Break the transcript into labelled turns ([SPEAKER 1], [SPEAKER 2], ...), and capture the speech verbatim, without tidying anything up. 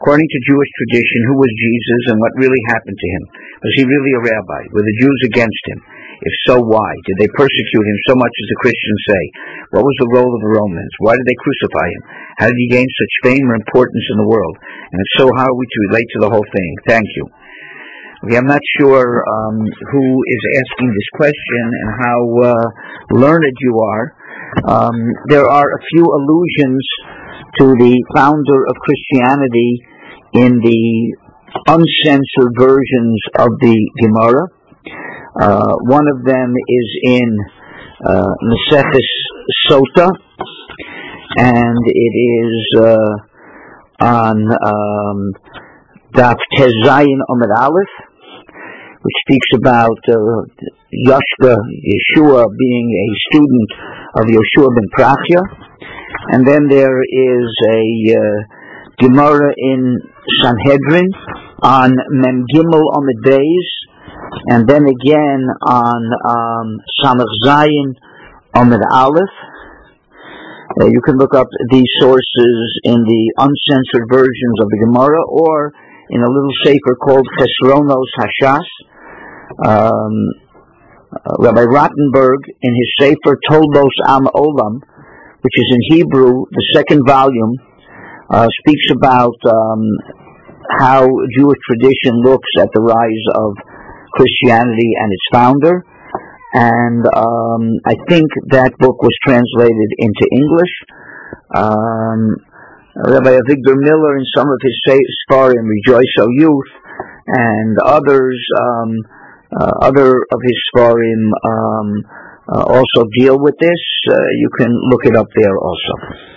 [SPEAKER 1] According to Jewish tradition, who was Jesus and what really happened to him? Was he really a rabbi? Were the Jews against him? If so, why? Did they persecute him so much as the Christians say? What was the role of the Romans? Why did they crucify him? How did he gain such fame or importance in the world? And if so, how are we to relate to the whole thing? Thank you. Okay, I'm not sure um, who is asking this question and how uh, learned you are. Um, there are a few allusions to the founder of Christianity in the uncensored versions of the Gemara. Uh, one of them is in uh, Maseches Sota, and it is uh, on um, Daf Tez Zayin Amud Aleph, which speaks about uh, Yashka, Yeshua, being a student of Yoshua ben Prachya. And then there is a uh, Gemara in Sanhedrin on Mem Gimel Amud Beis, and then again on um, Samach Zayin Amud Aleph. Uh, you can look up these sources in the uncensored versions of the Gemara, or in a little sefer called Chesronos Hashas. Um, uh, Rabbi Rottenberg, in his sefer Toldos Am Olam, which is in Hebrew, the second volume, uh, speaks about um, how Jewish tradition looks at the rise of Christianity and its founder. And um, I think that book was translated into English. Um, Rabbi Avigdor Miller, in some of his Sfarim, Rejoice, O Youth, and others, um, uh, other of his Sfarim um, uh, also deal with this. Uh, you can look it up there also.